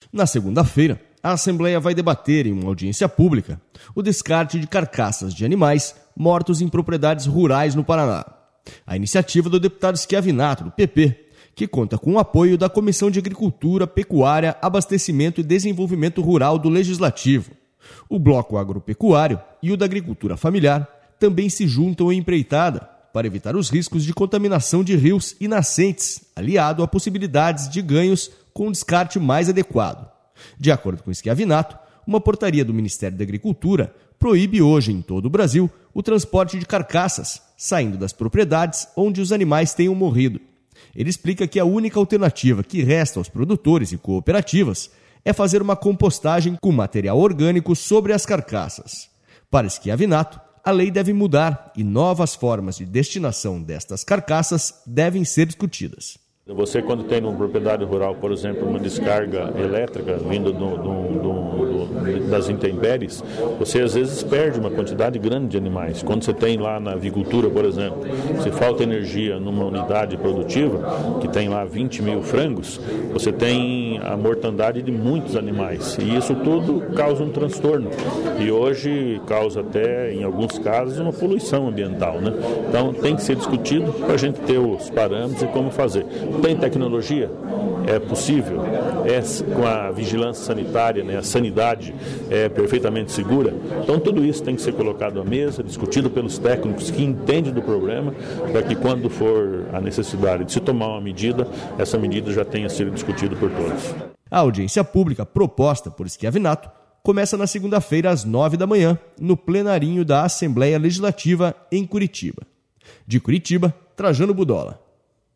Na segunda-feira, a Assembleia vai debater em uma audiência pública o descarte de carcaças de animais mortos em propriedades rurais no Paraná. A iniciativa do deputado Schiavinato, do PP, que conta com o apoio da Comissão de Agricultura, Pecuária, Abastecimento e Desenvolvimento Rural do Legislativo. O Bloco Agropecuário e o da Agricultura Familiar também se juntam em empreitada para evitar os riscos de contaminação de rios e nascentes, aliado a possibilidades de ganhos com um descarte mais adequado. De acordo com Schiavinato, uma portaria do Ministério da Agricultura proíbe hoje em todo o Brasil o transporte de carcaças, saindo das propriedades onde os animais tenham morrido. Ele explica que a única alternativa que resta aos produtores e cooperativas é fazer uma compostagem com material orgânico sobre as carcaças. Para Schiavinato, a lei deve mudar e novas formas de destinação destas carcaças devem ser discutidas. Você, quando tem numa propriedade rural, por exemplo, uma descarga elétrica vindo das intempéries, você às vezes perde uma quantidade grande de animais. Quando você tem lá na avicultura, por exemplo, se falta energia numa unidade produtiva, que tem lá 20 mil frangos, você tem a mortandade de muitos animais. E isso tudo causa um transtorno. E hoje causa até, em alguns casos, uma poluição ambiental, né? Então tem que ser discutido para a gente ter os parâmetros e como fazer. Tem tecnologia? É possível? Com a vigilância sanitária, né? A sanidade é perfeitamente segura? Então tudo isso tem que ser colocado à mesa, discutido pelos técnicos que entendem do problema, para que quando for a necessidade de se tomar uma medida, essa medida já tenha sido discutida por todos. A audiência pública proposta por Schiavinato começa na segunda-feira às 9 da manhã, no plenarinho da Assembleia Legislativa em Curitiba. De Curitiba, Trajano Budola.